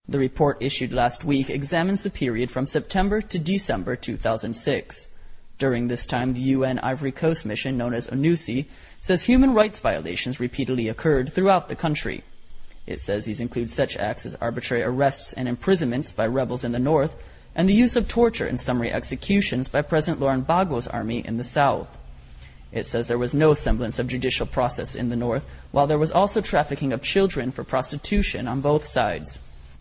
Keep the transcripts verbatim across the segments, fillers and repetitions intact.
The report issued last week examines the period from September to December two thousand six. During this time, the U N Ivory Coast mission, known as ONUSI, says human rights violations repeatedly occurred throughout the country. It says these include such acts as arbitrary arrests and imprisonments by rebels in the north, and the use of torture and summary executions by President Laurent Gbagbo's army in the south. It says there was no semblance of judicial process in the north, while there was also trafficking of children for prostitution on both sides.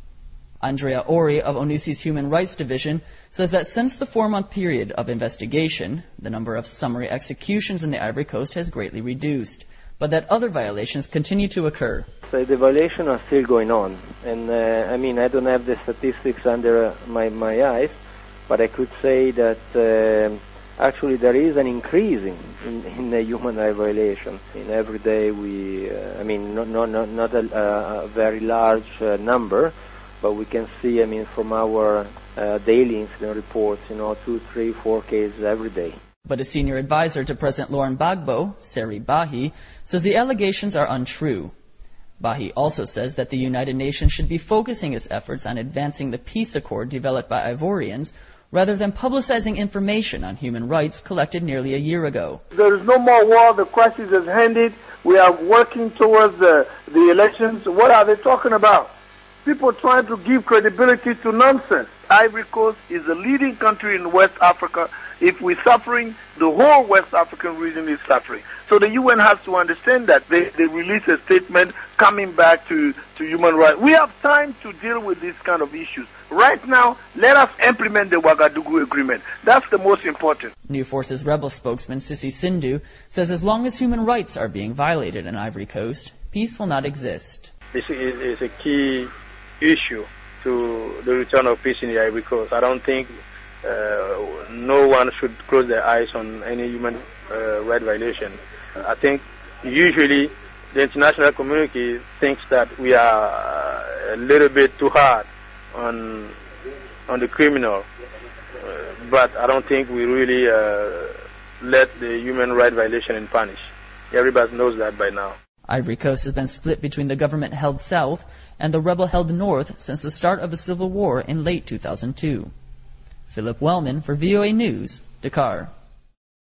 Andrea Ori of ONUSI's Human Rights Division says that since the four-month period of investigation, the number of summary executions in the Ivory Coast has greatly reduced, but that other violations continue to occur. So the violations are still going on, and uh, I mean, I don't have the statistics under uh, my, my eyes, but I could say that uh, actually there is an increase in, in, in the human rights violation. In every day we, uh, I mean, not, not, not, not a, a very large uh, number, but we can see, I mean, from our uh, daily incident reports, you know, two, three, four cases every day. But a senior advisor to President Laurent Gbagbo, Seri Bahi, says the allegations are untrue. Bahi also says that the United Nations should be focusing its efforts on advancing the peace accord developed by Ivorians rather than publicizing information on human rights collected nearly a year ago. There is no more war. The crisis is ended. We are working towards the, the elections. What are they talking about? People trying to give credibility to nonsense. Ivory Coast is a leading country in West Africa. If we're suffering, the whole West African region is suffering. So the U N has to understand that. They, they release a statement coming back to, to human rights. We have time to deal with these kind of issues. Right now, let us implement the Ouagadougou Agreement. That's the most important. New Forces rebel spokesman Sissi Sindhu says as long as human rights are being violated in Ivory Coast, peace will not exist. This is, is a key issue to the return of peace in the Ivory Coast. I don't think uh, no one should close their eyes on any human uh, rights violation. I think usually the international community thinks that we are uh, a little bit too hard on on the criminal, uh, but I don't think we really uh, let the human rights violation in punish. Everybody knows that by now. Ivory Coast has been split between the government-held south and the rebel-held north since the start of the civil war in late two thousand two. Philip Wellman for V O A News, Dakar.